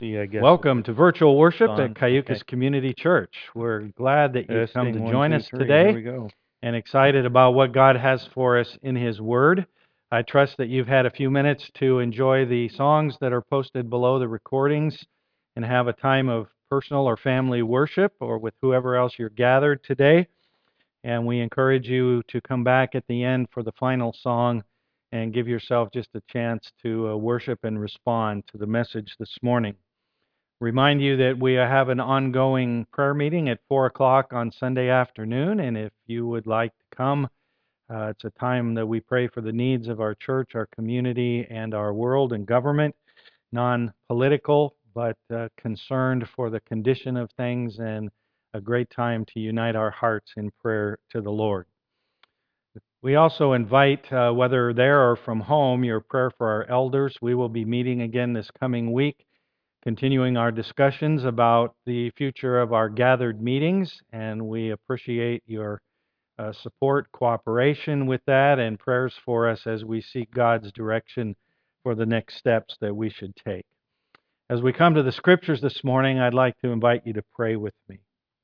Welcome to virtual worship at on. Cayucas Okay. Community Church. We're glad that you've come to Testing, join 1, 2, us 3. Here we today go. and excited about what God has for us in His Word. I trust that you've had a few minutes to enjoy the songs that are posted below the recordings and have a time of personal or family worship or with whoever else you're gathered today. And we encourage you to come back at the end for the final song and give yourself just a chance to worship and respond to the message this morning. Remind you that we have an ongoing prayer meeting at 4 o'clock on Sunday afternoon, and if you would like to come, it's a time that we pray for the needs of our church, our community, and our world and government, non-political, but concerned for the condition of things, and a great time to unite our hearts in prayer to the Lord. We also invite, whether there or from home, your prayer for our elders. We will be meeting again this coming week, continuing our discussions about the future of our gathered meetings, and we appreciate your support, cooperation with that, and prayers for us as we seek God's direction for the next steps that we should take. As we come to the scriptures this morning, I'd like to invite you to pray with me.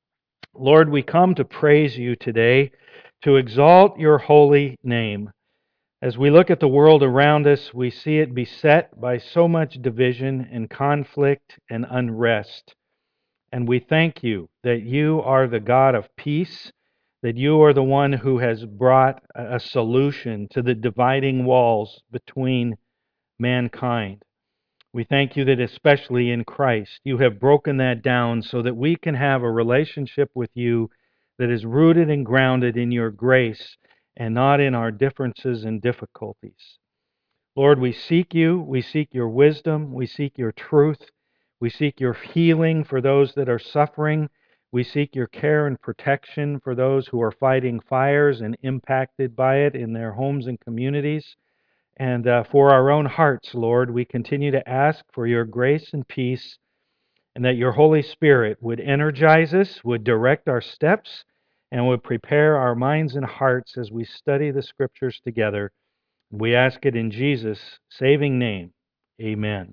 Lord, we come to praise you today, to exalt your holy name. As we look at the world around us, we see it beset by so much division and conflict and unrest. And we thank you that you are the God of peace, that you are the one who has brought a solution to the dividing walls between mankind. We thank you that especially in Christ, you have broken that down so that we can have a relationship with you that is rooted and grounded in your grace and not in our differences and difficulties. Lord, we seek you. We seek your wisdom. We seek your truth. We seek your healing for those that are suffering. We seek your care and protection for those who are fighting fires and impacted by it in their homes and communities. And for our own hearts, Lord, we continue to ask for your grace and peace, and that your Holy Spirit would energize us, would direct our steps, and would prepare our minds and hearts as we study the Scriptures together. We ask it in Jesus' saving name. Amen.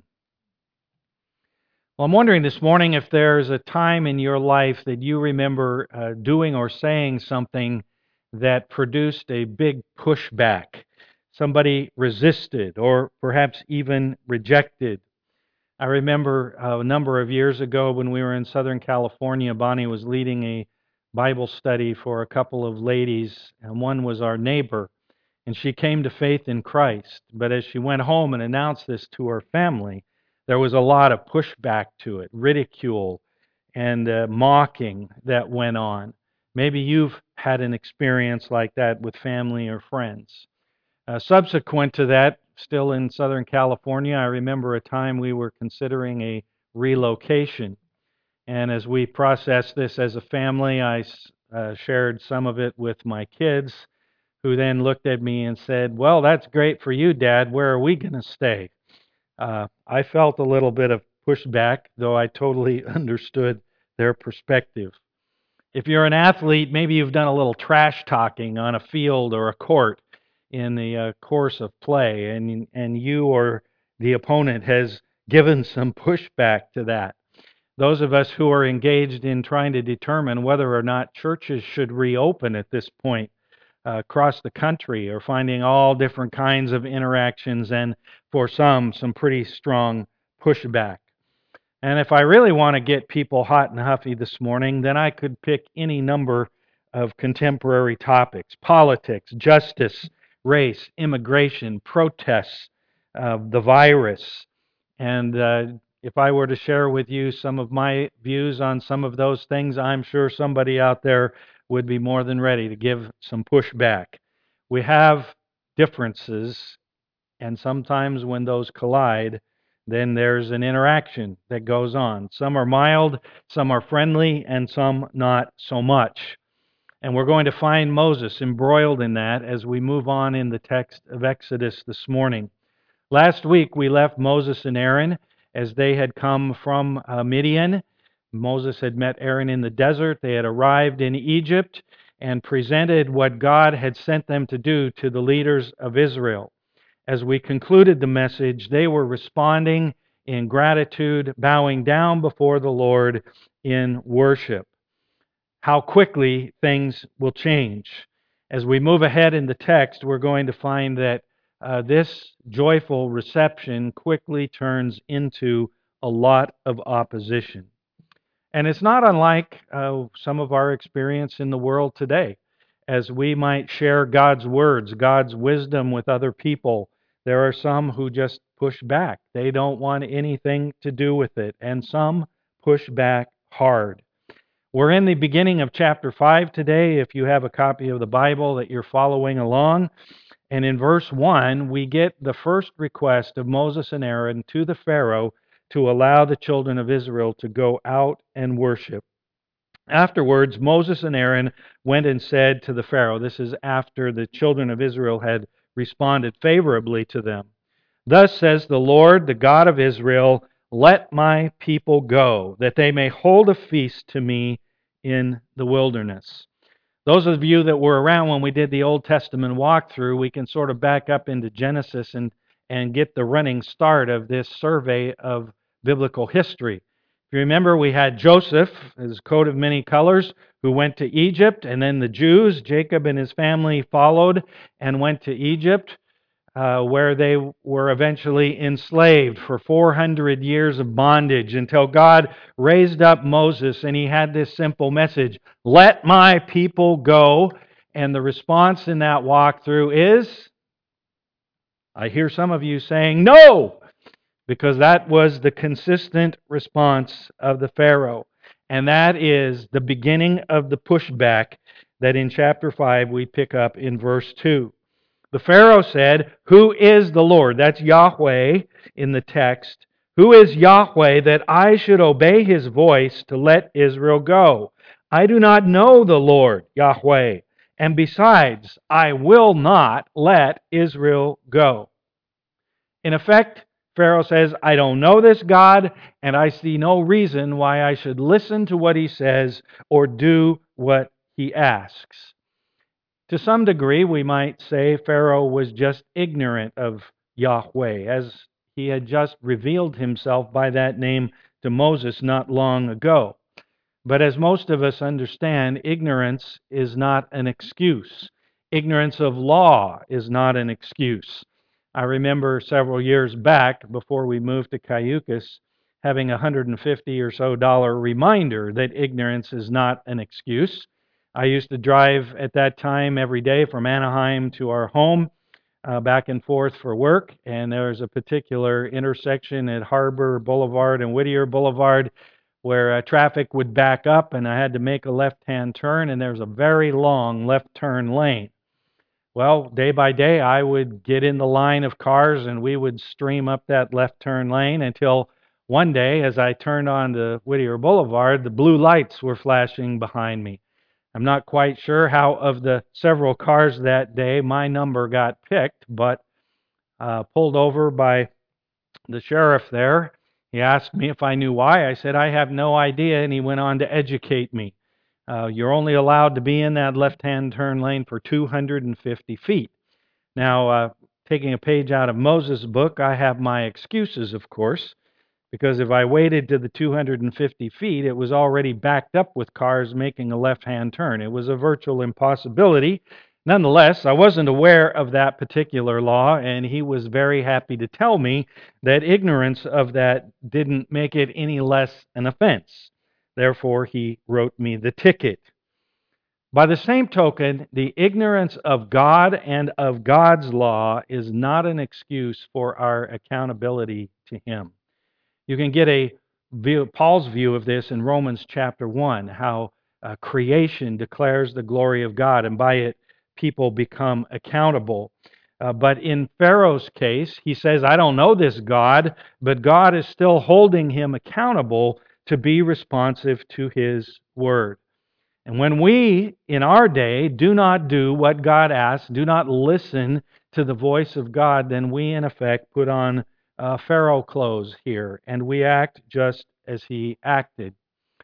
Well, I'm wondering this morning if there's a time in your life that you remember doing or saying something that produced a big pushback. Somebody resisted or perhaps even rejected. I remember a number of years ago when we were in Southern California, Bonnie was leading a Bible study for a couple of ladies, and one was our neighbor, and she came to faith in Christ. But as she went home and announced this to her family, there was a lot of pushback to it, ridicule, and mocking that went on. Maybe you've had an experience like that with family or friends. Subsequent to that, still in Southern California, I remember a time we were considering a relocation. And as we processed this as a family, I shared some of it with my kids, who then looked at me and said, "Well, that's great for you, Dad. Where are we going to stay?" I felt a little bit of pushback, though I totally understood their perspective. If you're an athlete, maybe you've done a little trash talking on a field or a court in the course of play, and you or the opponent has given some pushback to that. Those of us who are engaged in trying to determine whether or not churches should reopen at this point across the country are finding all different kinds of interactions, and for some pretty strong pushback. And if I really want to get people hot and huffy this morning, then I could pick any number of contemporary topics: politics, justice, race, immigration, protests, the virus. And if I were to share with you some of my views on some of those things, I'm sure somebody out there would be more than ready to give some pushback. We have differences, and sometimes when those collide, then there's an interaction that goes on. Some are mild, some are friendly, and some not so much. And we're going to find Moses embroiled in that as we move on in the text of Exodus this morning. Last week we left Moses and Aaron as they had come from Midian. Moses had met Aaron in the desert. They had arrived in Egypt and presented what God had sent them to do to the leaders of Israel. As we concluded the message, they were responding in gratitude, bowing down before the Lord in worship. How quickly things will change. As we move ahead in the text, we're going to find that this joyful reception quickly turns into a lot of opposition. And it's not unlike some of our experience in the world today. As we might share God's words, God's wisdom with other people, there are some who just push back. They don't want anything to do with it, and some push back hard. We're in the beginning of chapter 5 today, if you have a copy of the Bible that you're following along. And in verse 1, we get the first request of Moses and Aaron to the Pharaoh to allow the children of Israel to go out and worship. Afterwards, Moses and Aaron went and said to the Pharaoh, this is after the children of Israel had responded favorably to them. Thus says the Lord, the God of Israel, let my people go, that they may hold a feast to me in the wilderness. Those of you that were around when we did the Old Testament walkthrough, we can sort of back up into Genesis and get the running start of this survey of biblical history. If you remember, we had Joseph, his coat of many colors, who went to Egypt, and then the Jews, Jacob and his family followed and went to Egypt, where they were eventually enslaved for 400 years of bondage until God raised up Moses and he had this simple message, let my people go. And the response in that walkthrough is, I hear some of you saying, no, because that was the consistent response of the Pharaoh. And that is the beginning of the pushback that in chapter 5 we pick up in verse 2. The Pharaoh said, who is the Lord? That's Yahweh in the text. Who is Yahweh that I should obey his voice to let Israel go? I do not know the Lord, Yahweh. And besides, I will not let Israel go. In effect, Pharaoh says, I don't know this God, and I see no reason why I should listen to what he says or do what he asks. To some degree, we might say Pharaoh was just ignorant of Yahweh, as he had just revealed himself by that name to Moses not long ago. But as most of us understand, ignorance is not an excuse. Ignorance of law is not an excuse. I remember several years back, before we moved to Cayucas, having a $150 or so reminder that ignorance is not an excuse. I used to drive at that time every day from Anaheim to our home, back and forth for work, and there was a particular intersection at Harbor Boulevard and Whittier Boulevard where traffic would back up, and I had to make a left-hand turn, and there's a very long left turn lane. Well, day by day, I would get in the line of cars, and we would stream up that left turn lane until one day, as I turned onto Whittier Boulevard, the blue lights were flashing behind me. I'm not quite sure how of the several cars that day my number got picked, but pulled over by the sheriff there. He asked me if I knew why. I said, I have no idea, and he went on to educate me. You're only allowed to be in that left-hand turn lane for 250 feet. Now, taking a page out of Moses' book, I have my excuses, of course, because if I waited to the 250 feet, it was already backed up with cars making a left-hand turn. It was a virtual impossibility. Nonetheless, I wasn't aware of that particular law, and he was very happy to tell me that ignorance of that didn't make it any less an offense. Therefore, he wrote me the ticket. By the same token, the ignorance of God and of God's law is not an excuse for our accountability to him. You can get Paul's view of this in Romans chapter 1, how creation declares the glory of God, and by it people become accountable. But in Pharaoh's case, he says, I don't know this God, but God is still holding him accountable to be responsive to his word. And when we, in our day, do not do what God asks, do not listen to the voice of God, then we, in effect, put on Pharaoh clothes here, and we act just as he acted.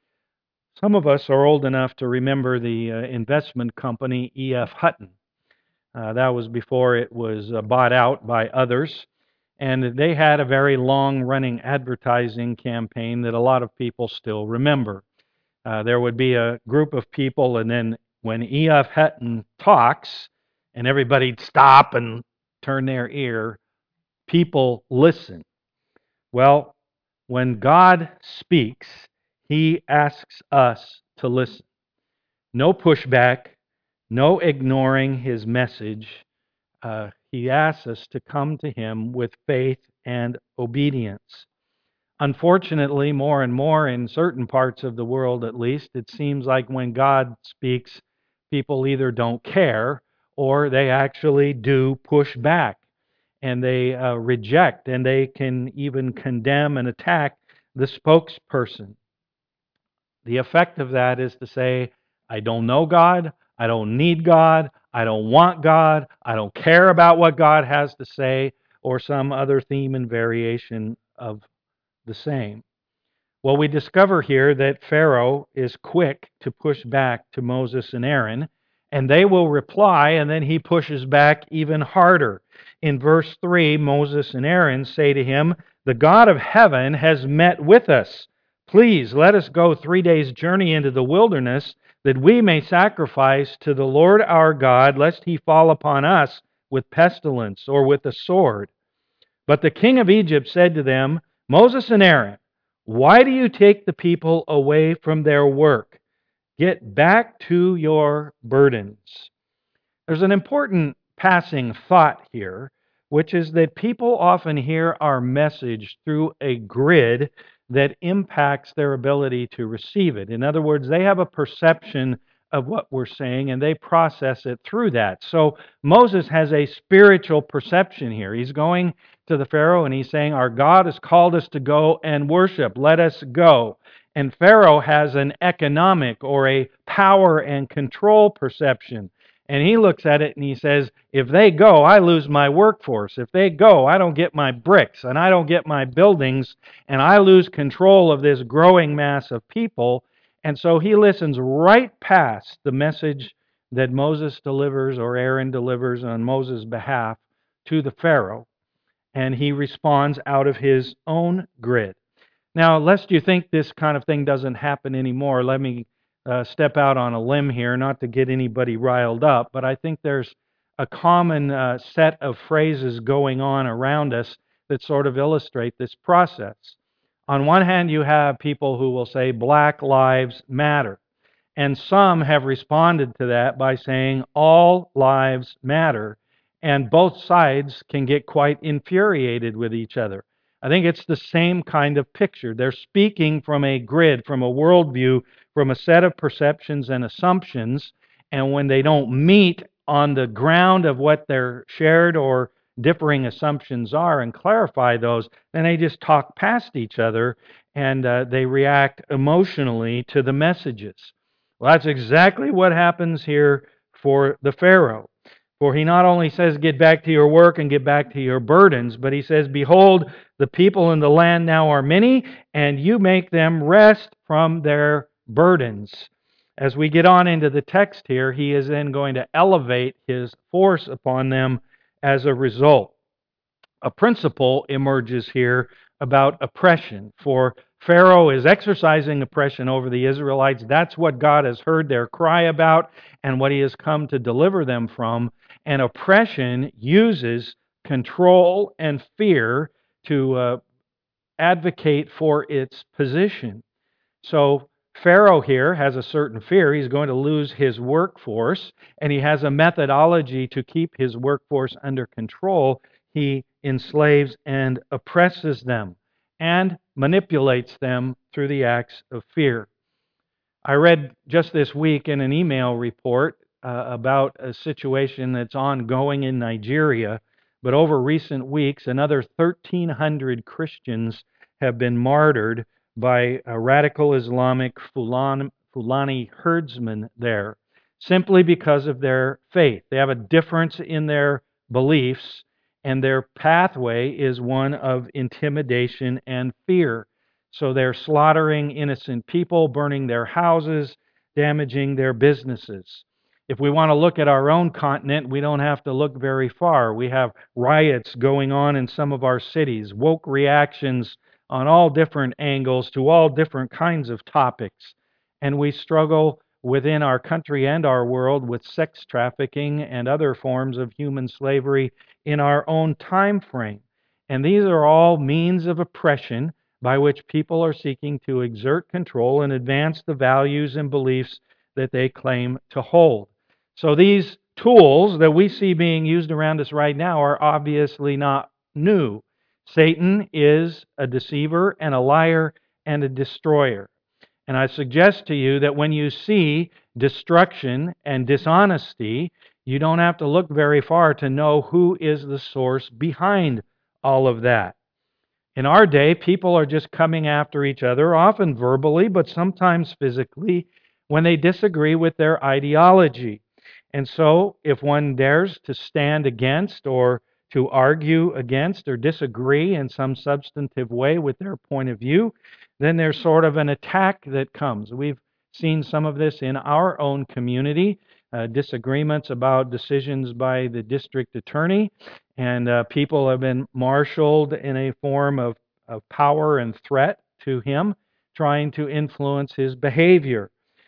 Some of us are old enough to remember the investment company E.F. Hutton. That was before it was bought out by others. And they had a very long-running advertising campaign that a lot of people still remember. There would be a group of people, and then when E.F. Hutton talks, and everybody'd stop and turn their ear, people listen. Well, when God speaks, He asks us to listen. No pushback, no ignoring His message. He asks us to come to Him with faith and obedience. Unfortunately, more and more in certain parts of the world at least, it seems like when God speaks, people either don't care or they actually do push back and they reject and they can even condemn and attack the spokesperson. The effect of that is to say, I don't know God, I don't need God, I don't want God, I don't care about what God has to say, or some other theme and variation of the same. Well, we discover here that Pharaoh is quick to push back to Moses and Aaron, and they will reply, and then he pushes back even harder. In verse 3, Moses and Aaron say to him, "The God of heaven has met with us. Please let us go 3 days' journey into the wilderness, that we may sacrifice to the Lord our God, lest he fall upon us with pestilence or with the sword." But the king of Egypt said to them, "Moses and Aaron, why do you take the people away from their work? Get back to your burdens." There's an important passing thought here, which is that people often hear our message through a grid that impacts their ability to receive it. In other words, they have a perception of what we're saying and they process it through that. So Moses has a spiritual perception here. He's going to the Pharaoh and he's saying, "Our God has called us to go and worship. Let us go." And Pharaoh has an economic or a power and control perception. And he looks at it and he says, if they go, I lose my workforce. If they go, I don't get my bricks and I don't get my buildings and I lose control of this growing mass of people. And so he listens right past the message that Moses delivers or Aaron delivers on Moses' behalf to the Pharaoh. And he responds out of his own grid. Now, lest you think this kind of thing doesn't happen anymore, let me step out on a limb here, not to get anybody riled up, but I think there's a common set of phrases going on around us that sort of illustrate this process. On one hand, you have people who will say Black Lives Matter, and some have responded to that by saying all lives matter, and both sides can get quite infuriated with each other. I think it's the same kind of picture. They're speaking from a grid, from a worldview, from a set of perceptions and assumptions, and when they don't meet on the ground of what their shared or differing assumptions are and clarify those, then they just talk past each other and they react emotionally to the messages. Well, that's exactly what happens here for the Pharaoh. For he not only says, "Get back to your work and get back to your burdens," but he says, "Behold, the people in the land now are many, and you make them rest from their burdens." As we get on into the text here, he is then going to elevate his force upon them as a result. A principle emerges here about oppression. For Pharaoh is exercising oppression over the Israelites. That's what God has heard their cry about and what he has come to deliver them from. And oppression uses control and fear to advocate for its position. So Pharaoh here has a certain fear. He's going to lose his workforce, and he has a methodology to keep his workforce under control. He enslaves and oppresses them and manipulates them through the acts of fear. I read just this week in an email report about a situation that's ongoing in Nigeria, but over recent weeks, another 1,300 Christians have been martyred by a radical Islamic Fulani herdsmen there, simply because of their faith. They have a difference in their beliefs, and their pathway is one of intimidation and fear. So they're slaughtering innocent people, burning their houses, damaging their businesses. If we want to look at our own continent, we don't have to look very far. We have riots going on in some of our cities, woke reactions on all different angles to all different kinds of topics. And we struggle within our country and our world with sex trafficking and other forms of human slavery in our own time frame. And these are all means of oppression by which people are seeking to exert control and advance the values and beliefs that they claim to hold. So these tools that we see being used around us right now are obviously not new. Satan is a deceiver and a liar and a destroyer. And I suggest to you that when you see destruction and dishonesty, you don't have to look very far to know who is the source behind all of that. In our day, people are just coming after each other, often verbally, but sometimes physically, when they disagree with their ideology. And so, if one dares to stand against or to argue against or disagree in some substantive way with their point of view, then there's sort of an attack that comes. We've seen some of this in our own community, disagreements about decisions by the district attorney, and people have been marshaled in a form of power and threat to him, trying to influence his behavior.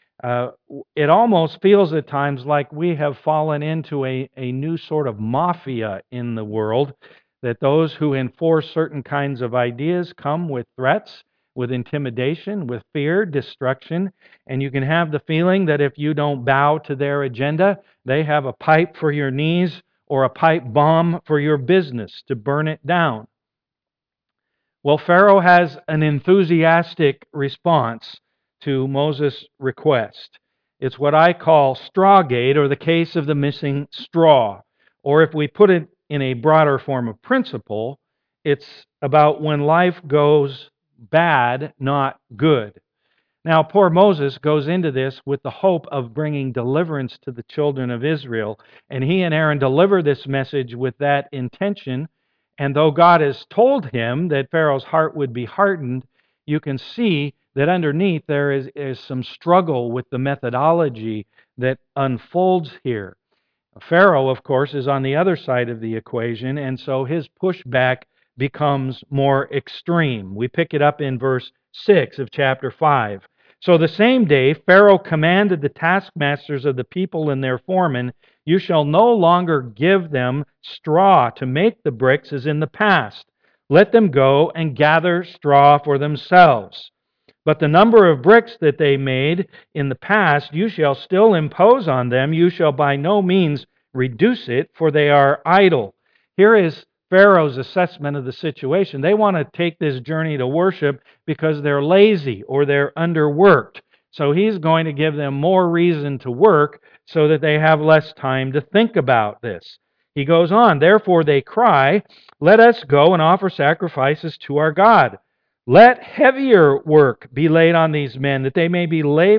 It almost feels at times like we have fallen into a new sort of mafia in the world, that those who enforce certain kinds of ideas come with threats, with intimidation, with fear, destruction, and you can have the feeling that if you don't bow to their agenda, they have a pipe for your knees or a pipe bomb for your business to burn it down. Well, Pharaoh has an enthusiastic response to Moses' request. It's what I call Strawgate, or the case of the missing straw. Or if we put it in a broader form of principle, it's about when life goes bad, not good. Now, poor Moses goes into this with the hope of bringing deliverance to the children of Israel, and he and Aaron deliver this message with that intention. And though God has told him that Pharaoh's heart would be hardened, you can see that underneath there is some struggle with the methodology that unfolds here. Pharaoh, of course, is on the other side of the equation, and so his pushback becomes more extreme. We pick it up in verse 6 of chapter 5. So the same day, Pharaoh commanded the taskmasters of the people and their foremen, "You shall no longer give them straw to make the bricks as in the past. Let them go and gather straw for themselves. But the number of bricks that they made in the past you shall still impose on them. You shall by no means reduce it, for they are idle." Here is Pharaoh's assessment of the situation. They want to take this journey to worship because they're lazy or they're underworked. So he's going to give them more reason to work so that they have less time to think about this. He goes on, "Therefore they cry, 'Let us go and offer sacrifices to our God.' Let heavier work be laid on these men, that they may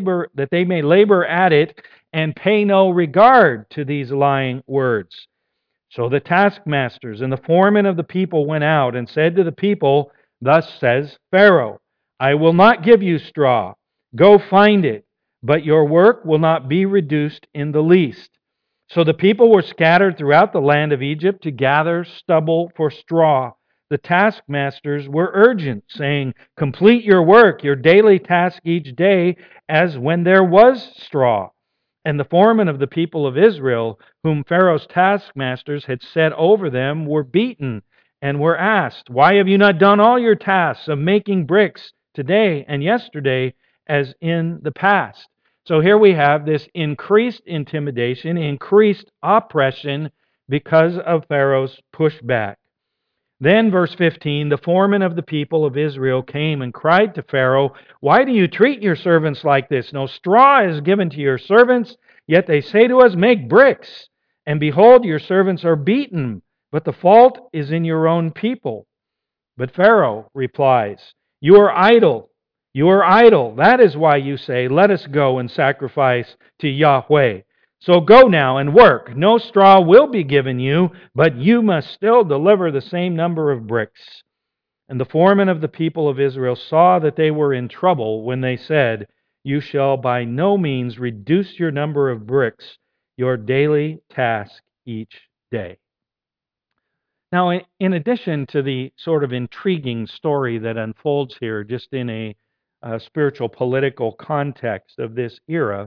labor at it and pay no regard to these lying words." So the taskmasters and the foremen of the people went out and said to the people, "Thus says Pharaoh, I will not give you straw. Go find it, but your work will not be reduced in the least." So the people were scattered throughout the land of Egypt to gather stubble for straw. The taskmasters were urgent, saying, "Complete your work, your daily task each day, as when there was straw." And the foremen of the people of Israel, whom Pharaoh's taskmasters had set over them, were beaten and were asked, "Why have you not done all your tasks of making bricks today and yesterday as in the past?" So here we have this increased intimidation, increased oppression because of Pharaoh's pushback. Then, verse 15, the foreman of the people of Israel came and cried to Pharaoh, "Why do you treat your servants like this? No straw is given to your servants, yet they say to us, 'Make bricks.' And behold, your servants are beaten, but the fault is in your own people." But Pharaoh replies, "You are idle. You are idle. That is why you say, 'Let us go and sacrifice to Yahweh.' So go now and work. No straw will be given you, but you must still deliver the same number of bricks." And the foremen of the people of Israel saw that they were in trouble when they said, "You shall by no means reduce your number of bricks. your daily task each day. Now, in addition to the sort of intriguing story that unfolds here, just in a spiritual political context of this era,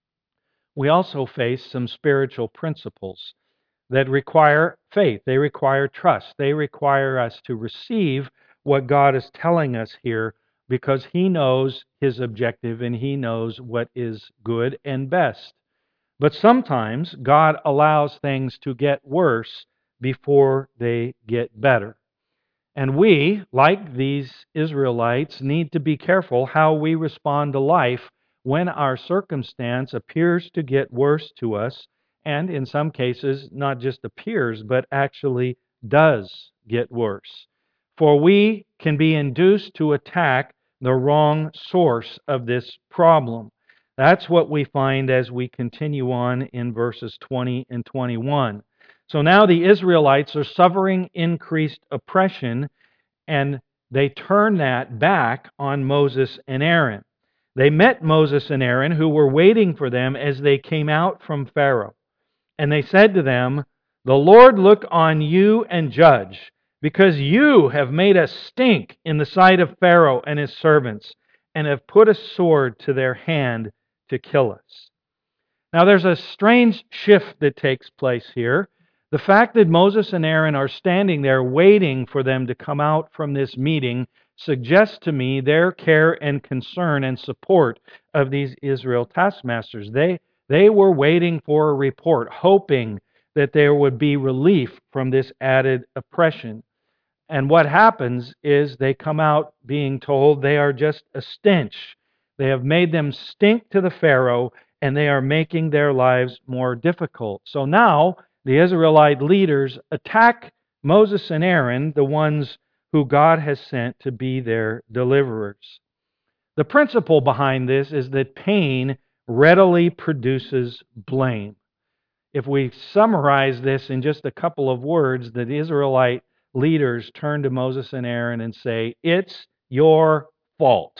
we also face some spiritual principles that require faith. They require trust. They require us to receive what God is telling us here because He knows His objective and He knows what is good and best. But sometimes God allows things to get worse before they get better. And we, like these Israelites, need to be careful how we respond to life when our circumstance appears to get worse to us, and in some cases, not just appears, but actually does get worse. For we can be induced to attack the wrong source of this problem. That's what we find as we continue on in verses 20 and 21. So now the Israelites are suffering increased oppression, and they turn that back on Moses and Aaron. They met Moses and Aaron, who were waiting for them as they came out from Pharaoh. And they said to them, "The Lord look on you and judge, because you have made us stink in the sight of Pharaoh and his servants, and have put a sword to their hand to kill us." Now, there's a strange shift that takes place here. The fact that Moses and Aaron are standing there waiting for them to come out from this meeting suggests to me their care and concern and support of these Israel taskmasters. They were waiting for a report, hoping that there would be relief from this added oppression. And what happens is they come out being told they are just a stench. They have made them stink to the Pharaoh, and they are making their lives more difficult. So now the Israelite leaders attack Moses and Aaron, the ones who God has sent to be their deliverers. The principle behind this is that pain readily produces blame. If we summarize this in just a couple of words, the Israelite leaders turn to Moses and Aaron and say, "It's your fault."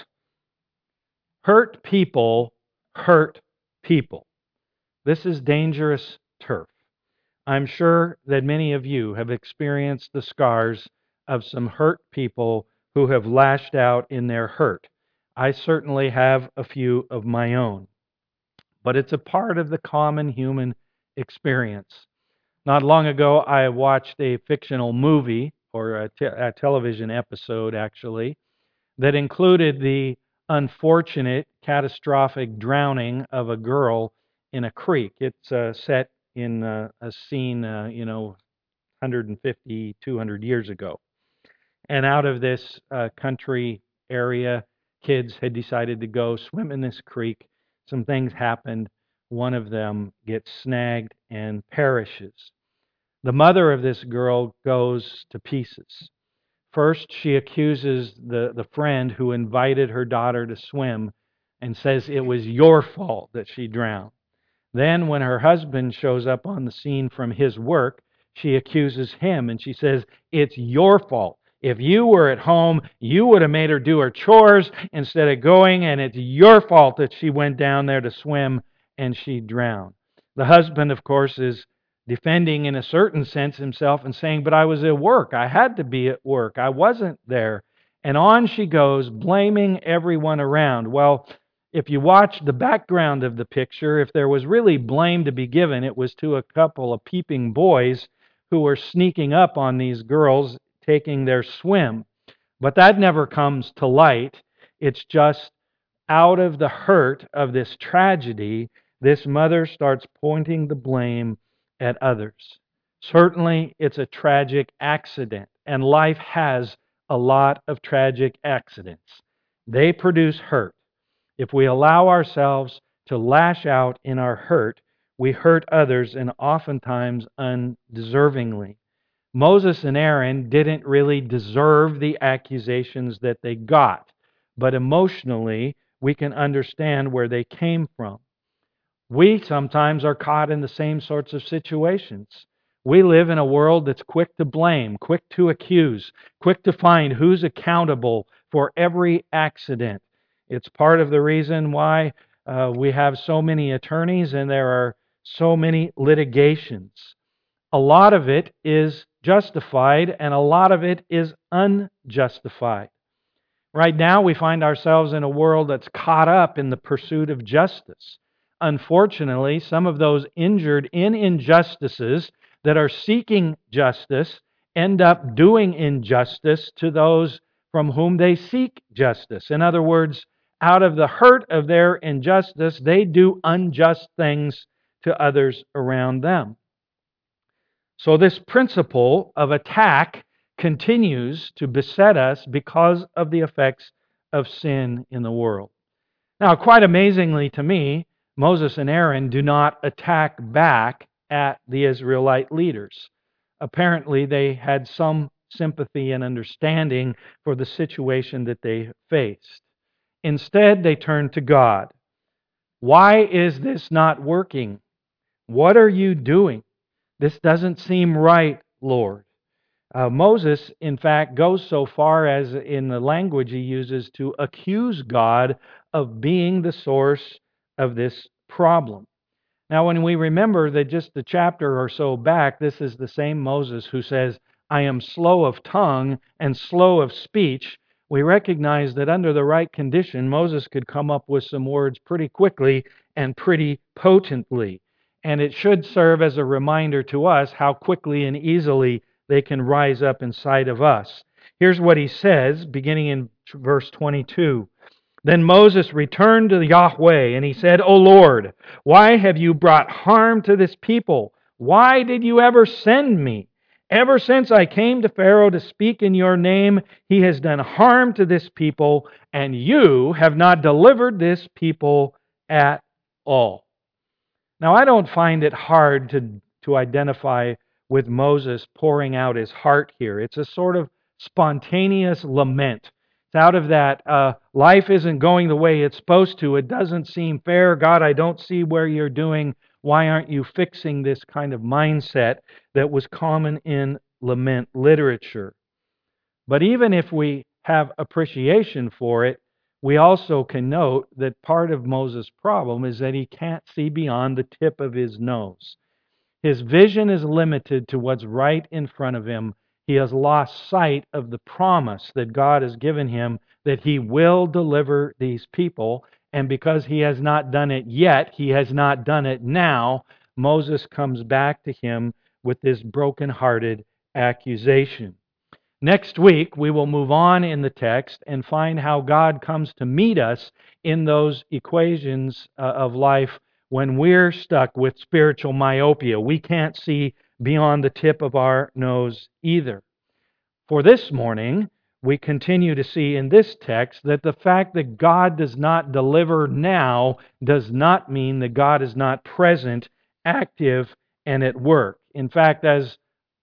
Hurt people hurt people. This is dangerous turf. I'm sure that many of you have experienced the scars of some hurt people who have lashed out in their hurt. I certainly have a few of my own, but it's a part of the common human experience. Not long ago, I watched a fictional movie, or a television episode actually, that included the unfortunate, catastrophic drowning of a girl in a creek. It's set in a scene, 150, 200 years ago. And out of this country area, kids had decided to go swim in this creek. Some things happened. One of them gets snagged and perishes. The mother of this girl goes to pieces. First, she accuses the friend who invited her daughter to swim and says it was your fault that she drowned. Then, when her husband shows up on the scene from his work, she accuses him and she says, "It's your fault. If you were at home, you would have made her do her chores instead of going, and it's your fault that she went down there to swim and she drowned." The husband, of course, is defending in a certain sense himself and saying, "But I was at work. I had to be at work. I wasn't there." And on she goes, blaming everyone around. Well, if you watch the background of the picture, if there was really blame to be given, it was to a couple of peeping boys who were sneaking up on these girls taking their swim. But that never comes to light. It's just out of the hurt of this tragedy, this mother starts pointing the blame at others. Certainly, it's a tragic accident, and life has a lot of tragic accidents. They produce hurt. If we allow ourselves to lash out in our hurt, we hurt others, and oftentimes undeservingly. Moses and Aaron didn't really deserve the accusations that they got, but emotionally, we can understand where they came from. We sometimes are caught in the same sorts of situations. We live in a world that's quick to blame, quick to accuse, quick to find who's accountable for every accident. It's part of the reason why we have so many attorneys and there are so many litigations. A lot of it is justified and a lot of it is unjustified. Right now, we find ourselves in a world that's caught up in the pursuit of justice. Unfortunately, some of those injured in injustices that are seeking justice end up doing injustice to those from whom they seek justice. In other words, out of the hurt of their injustice, they do unjust things to others around them. So, this principle of attack continues to beset us because of the effects of sin in the world. Now, quite amazingly to me, Moses and Aaron do not attack back at the Israelite leaders. Apparently, they had some sympathy and understanding for the situation that they faced. Instead, they turned to God. Why is this not working? What are you doing? This doesn't seem right, Lord. Moses, in fact, goes so far as in the language he uses to accuse God of being the source of this problem. Now, when we remember that just a chapter or so back, this is the same Moses who says, I am slow of tongue and slow of speech, we recognize that under the right condition, Moses could come up with some words pretty quickly and pretty potently. And it should serve as a reminder to us how quickly and easily they can rise up inside of us. Here's what he says, beginning in verse 22. Then Moses returned to Yahweh, and he said, O Lord, why have you brought harm to this people? Why did you ever send me? Ever since I came to Pharaoh to speak in your name, he has done harm to this people, and you have not delivered this people at all. Now, I don't find it hard to identify with Moses pouring out his heart here. It's a sort of spontaneous lament. It's out of that life isn't going the way it's supposed to. It doesn't seem fair. God, I don't see where you're doing. Why aren't you fixing this kind of mindset that was common in lament literature? But even if we have appreciation for it, we also can note that part of Moses' problem is that he can't see beyond the tip of his nose. His vision is limited to what's right in front of him. He has lost sight of the promise that God has given him that he will deliver these people. And because he has not done it yet, he has not done it now, Moses comes back to him with this broken-hearted accusation. Next week, we will move on in the text and find how God comes to meet us in those equations of life when we're stuck with spiritual myopia. We can't see beyond the tip of our nose either. For this morning, we continue to see in this text that the fact that God does not deliver now does not mean that God is not present, active, and at work. In fact, as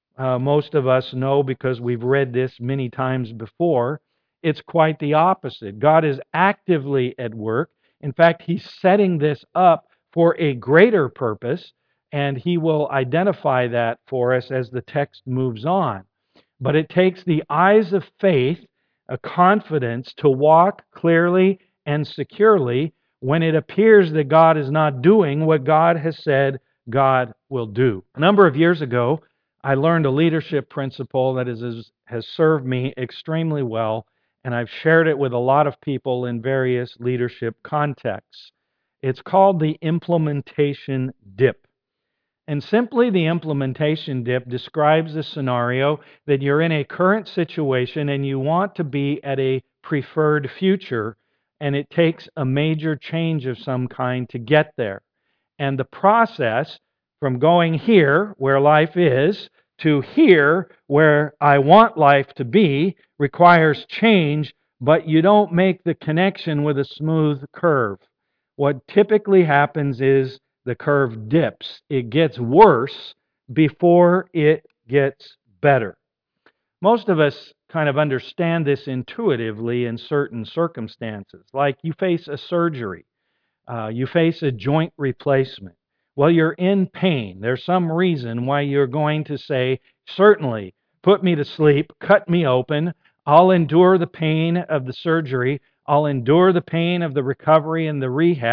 most of us know because we've read this many times before, it's quite the opposite. God is actively at work. In fact, He's setting this up for a greater purpose, and He will identify that for us as the text moves on. But it takes the eyes of faith, a confidence to walk clearly and securely when it appears that God is not doing what God has said God will do. A number of years ago, I learned a leadership principle that has served me extremely well, and I've shared it with a lot of people in various leadership contexts. It's called the implementation dip. And simply, the implementation dip describes the scenario that you're in a current situation and you want to be at a preferred future, and it takes a major change of some kind to get there. And the process from going here, where life is, to here, where I want life to be, requires change, but you don't make the connection with a smooth curve. What typically happens is the curve dips. It gets worse before it gets better. Most of us kind of understand this intuitively in certain circumstances, like you face a surgery. You face a joint replacement. Well, you're in pain. There's some reason why you're going to say, certainly, put me to sleep, cut me open. I'll endure the pain of the surgery. I'll endure the pain of the recovery and the rehab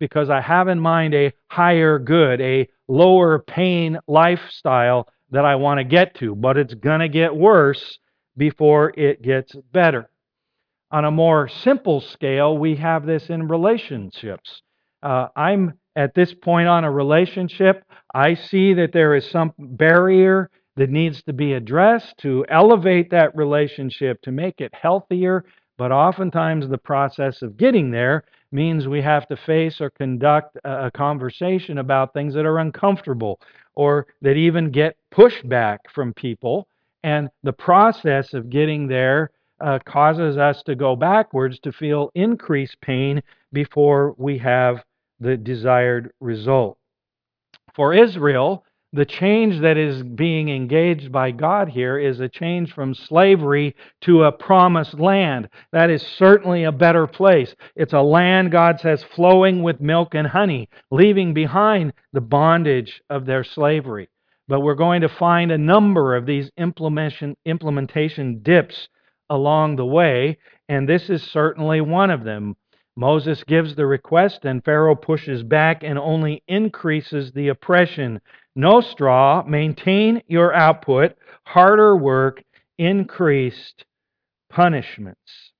because I have in mind a higher good, a lower pain lifestyle that I want to get to, but it's going to get worse before it gets better. On a more simple scale, we have this in relationships. I'm at this point on a relationship. I see that there is some barrier that needs to be addressed to elevate that relationship, to make it healthier. But oftentimes, the process of getting there means we have to face or conduct a conversation about things that are uncomfortable or that even get pushback from people. And the process of getting there causes us to go backwards to feel increased pain before we have the desired result. For Israel, the change that is being engaged by God here is a change from slavery to a promised land. That is certainly a better place. It's a land, God says, flowing with milk and honey, leaving behind the bondage of their slavery. But we're going to find a number of these implementation dips along the way, and this is certainly one of them. Moses gives the request, and Pharaoh pushes back and only increases the oppression. No straw, maintain your output, harder work, increased punishments.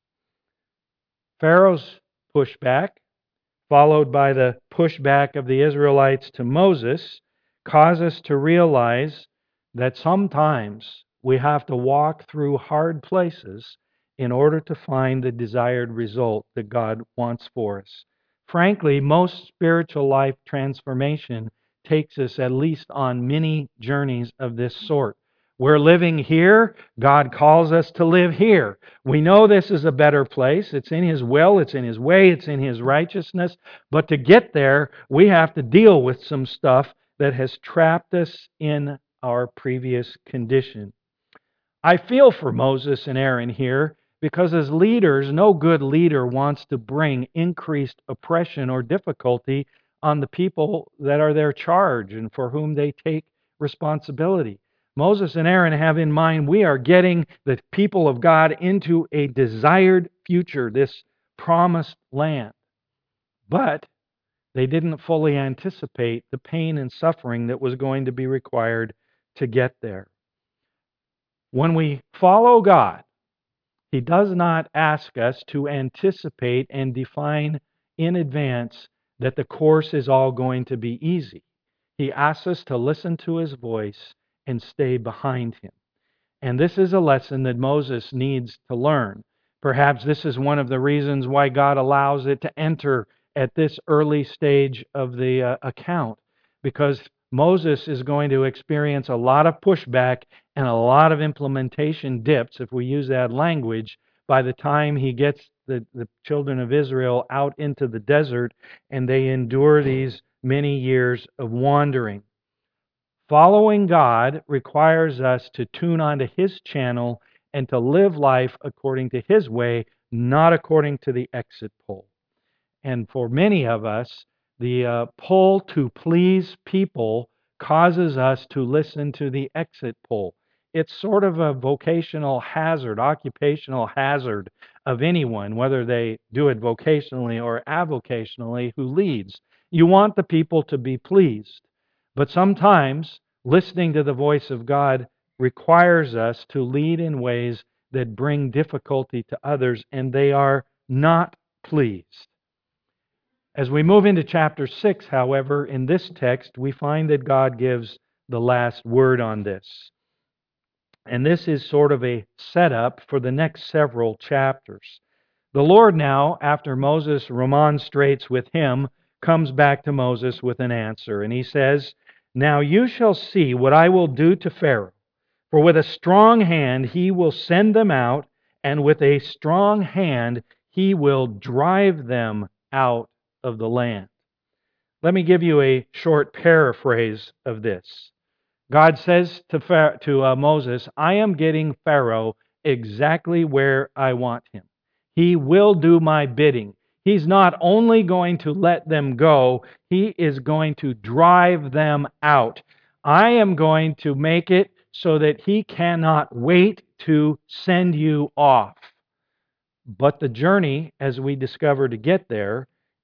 Pharaoh's pushback, followed by the pushback of the Israelites to Moses, cause us to realize that sometimes we have to walk through hard places in order to find the desired result that God wants for us. Frankly, most spiritual life transformation takes us at least on many journeys of this sort. We're living here. God calls us to live here. We know this is a better place. It's in His will, it's in His way, it's in His righteousness. But to get there, we have to deal with some stuff that has trapped us in our previous condition. I feel for Moses and Aaron here because, as leaders, no good leader wants to bring increased oppression or difficulty on the people that are their charge and for whom they take responsibility. Moses and Aaron have in mind we are getting the people of God into a desired future, this promised land. But they didn't fully anticipate the pain and suffering that was going to be required to get there. When we follow God, He does not ask us to anticipate and define in advance that the course is all going to be easy. He asks us to listen to His voice and stay behind Him. And this is a lesson that Moses needs to learn. Perhaps this is one of the reasons why God allows it to enter at this early stage of the account, because Moses is going to experience a lot of pushback and a lot of implementation dips, if we use that language, by the time he gets the children of Israel out into the desert and they endure these many years of wandering. Following God requires us to tune onto His channel and to live life according to His way, not according to the exit poll. And for many of us, the pull to please people causes us to listen to the exit poll. It's sort of a vocational hazard, occupational hazard of anyone, whether they do it vocationally or avocationally, who leads. You want the people to be pleased. But sometimes listening to the voice of God requires us to lead in ways that bring difficulty to others, and they are not pleased. As we move into chapter 6, however, in this text, we find that God gives the last word on this. And this is sort of a setup for the next several chapters. The Lord now, after Moses remonstrates with Him, comes back to Moses with an answer. And He says, "Now you shall see what I will do to Pharaoh. For with a strong hand he will send them out, and with a strong hand he will drive them out of the land." Let me give you a short paraphrase of this. God says to Moses, "I am getting Pharaoh exactly where I want him. He will do my bidding. He's not only going to let them go, he is going to drive them out. I am going to make it so that he cannot wait to send you off." But the journey, as we discover to get there,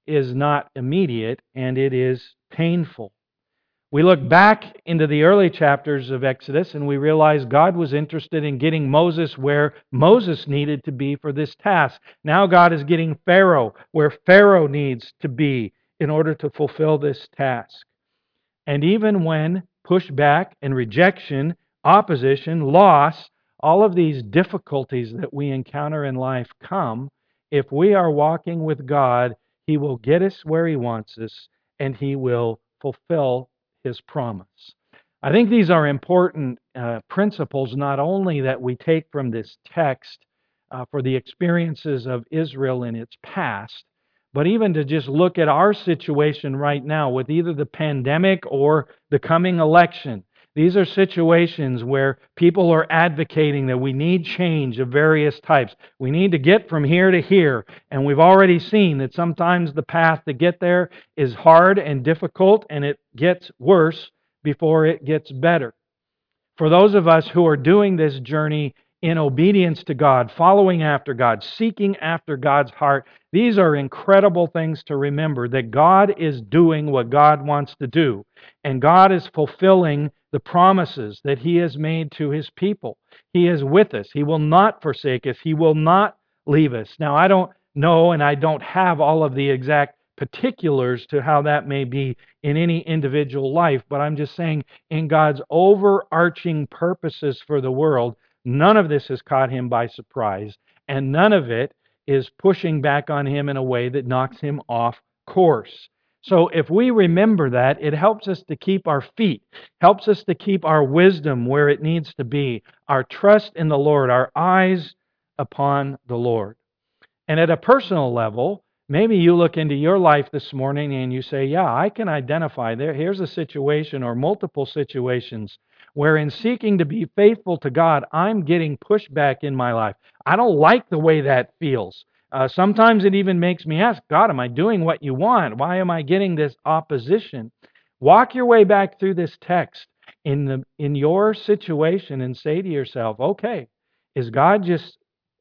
is not immediate, and it is painful. We look back into the early chapters of Exodus and we realize God was interested in getting Moses where Moses needed to be for this task. Now God is getting Pharaoh where Pharaoh needs to be in order to fulfill this task. And even when pushback and rejection, opposition, loss, all of these difficulties that we encounter in life come, if we are walking with God, He will get us where He wants us and He will fulfill His promise. I think these are important principles, not only that we take from this text for the experiences of Israel in its past, but even to just look at our situation right now with either the pandemic or the coming election. These are situations where people are advocating that we need change of various types. We need to get from here to here. And we've already seen that sometimes the path to get there is hard and difficult, and it gets worse before it gets better. For those of us who are doing this journey in obedience to God, following after God, seeking after God's heart, these are incredible things to remember, that God is doing what God wants to do, and God is fulfilling the promises that He has made to His people. He is with us. He will not forsake us. He will not leave us. Now, I don't know and I don't have all of the exact particulars to how that may be in any individual life, but I'm just saying in God's overarching purposes for the world, none of this has caught Him by surprise, and none of it is pushing back on Him in a way that knocks Him off course. So if we remember that, it helps us to keep our feet, helps us to keep our wisdom where it needs to be, our trust in the Lord, our eyes upon the Lord. And at a personal level, maybe you look into your life this morning and you say, yeah, I can identify there. Here's a situation or multiple situations where in seeking to be faithful to God, I'm getting pushback in my life. I don't like the way that feels. Sometimes it even makes me ask, God, am I doing what you want? Why am I getting this opposition? Walk your way back through this text in your situation and say to yourself, okay, is God just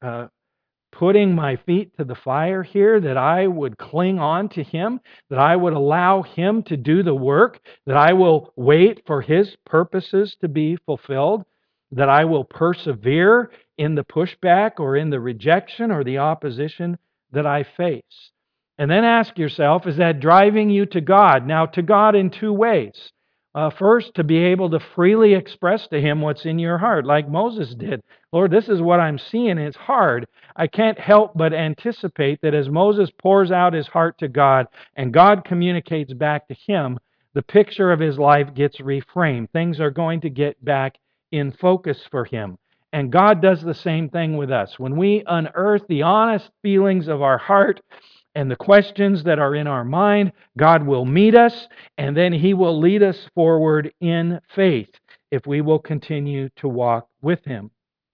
putting my feet to the fire here, that I would cling on to Him, that I would allow Him to do the work, that I will wait for His purposes to be fulfilled, that I will persevere in the pushback or in the rejection or the opposition that I face. And then ask yourself, is that driving you to God? Now, to God in two ways. First, to be able to freely express to Him what's in your heart, like Moses did. Lord, this is what I'm seeing. It's hard. I can't help but anticipate that as Moses pours out his heart to God and God communicates back to him, the picture of his life gets reframed. Things are going to get back in focus for him. And God does the same thing with us. When we unearth the honest feelings of our heart and the questions that are in our mind, God will meet us, and then He will lead us forward in faith if we will continue to walk with Him.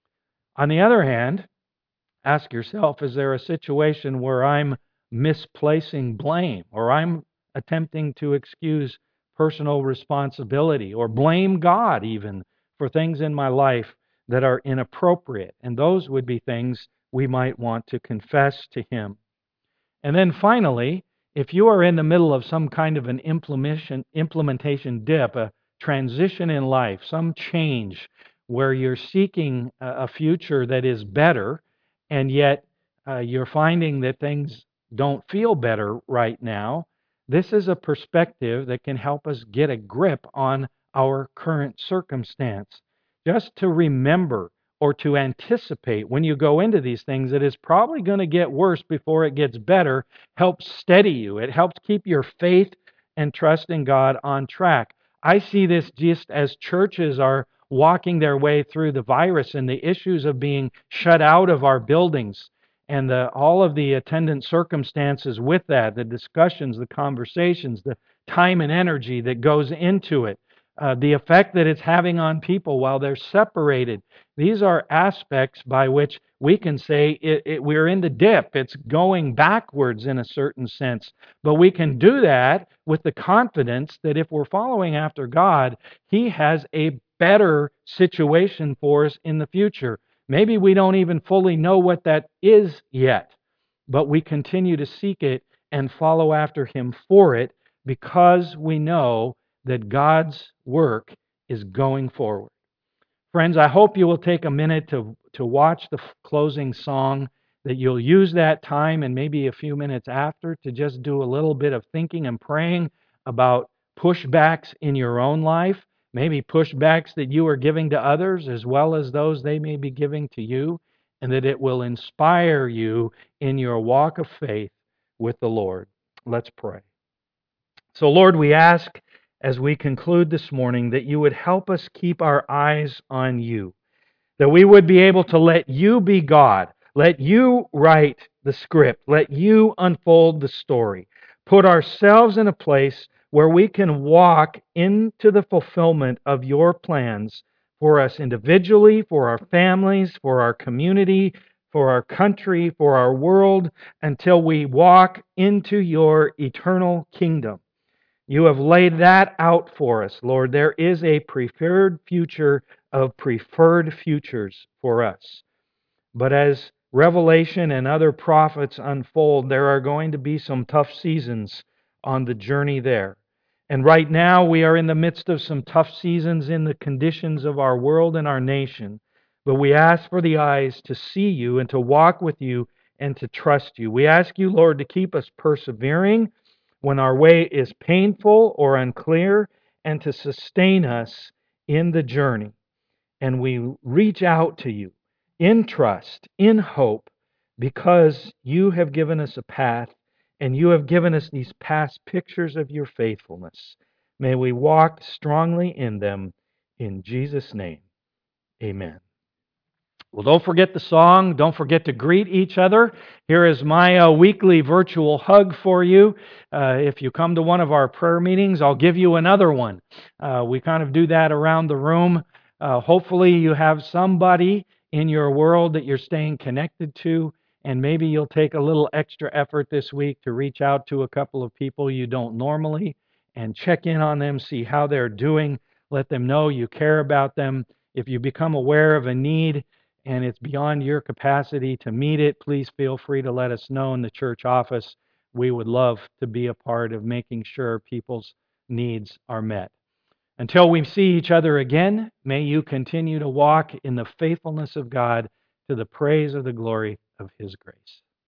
On the other hand, ask yourself, is there a situation where I'm misplacing blame, or I'm attempting to excuse personal responsibility, or blame God even for things in my life that are inappropriate? And those would be things we might want to confess to Him. And then finally, if you are in the middle of some kind of an implementation dip, a transition in life, some change where you're seeking a future that is better, and yet you're finding that things don't feel better right now, this is a perspective that can help us get a grip on our current circumstance. Just to remember or to anticipate when you go into these things that it's probably going to get worse before it gets better helps steady you. It helps keep your faith and trust in God on track. I see this just as churches are walking their way through the virus and the issues of being shut out of our buildings and all of the attendant circumstances with that, the discussions, the conversations, the time and energy that goes into it, the effect that it's having on people while they're separated. These are aspects by which we can say we're in the dip. It's going backwards in a certain sense. But we can do that with the confidence that if we're following after God, He has a better situation for us in the future. Maybe we don't even fully know what that is yet, but we continue to seek it and follow after Him for it because we know that God's work is going forward. Friends, I hope you will take a minute to watch the closing song, that you'll use that time and maybe a few minutes after to just do a little bit of thinking and praying about pushbacks in your own life, maybe pushbacks that you are giving to others as well as those they may be giving to you, and that it will inspire you in your walk of faith with the Lord. Let's pray. So, Lord, we ask as we conclude this morning that you would help us keep our eyes on you, that we would be able to let you be God, let you write the script, let you unfold the story, put ourselves in a place where we can walk into the fulfillment of your plans for us individually, for our families, for our community, for our country, for our world, until we walk into your eternal kingdom. You have laid that out for us, Lord. There is a preferred future of preferred futures for us. But as Revelation and other prophets unfold, there are going to be some tough seasons on the journey there. And right now, we are in the midst of some tough seasons in the conditions of our world and our nation. But we ask for the eyes to see you and to walk with you and to trust you. We ask you, Lord, to keep us persevering when our way is painful or unclear, and to sustain us in the journey. And we reach out to you in trust, in hope, because you have given us a path and you have given us these past pictures of your faithfulness. May we walk strongly in them. In Jesus' name, amen. Well, don't forget the song. Don't forget to greet each other. Here is my weekly virtual hug for you. If you come to one of our prayer meetings, I'll give you another one. We kind of do that around the room. Hopefully, you have somebody in your world that you're staying connected to, and maybe you'll take a little extra effort this week to reach out to a couple of people you don't normally and check in on them, see how they're doing, let them know you care about them. If you become aware of a need, and it's beyond your capacity to meet it, please feel free to let us know in the church office. We would love to be a part of making sure people's needs are met. Until we see each other again, may you continue to walk in the faithfulness of God to the praise of the glory of His grace.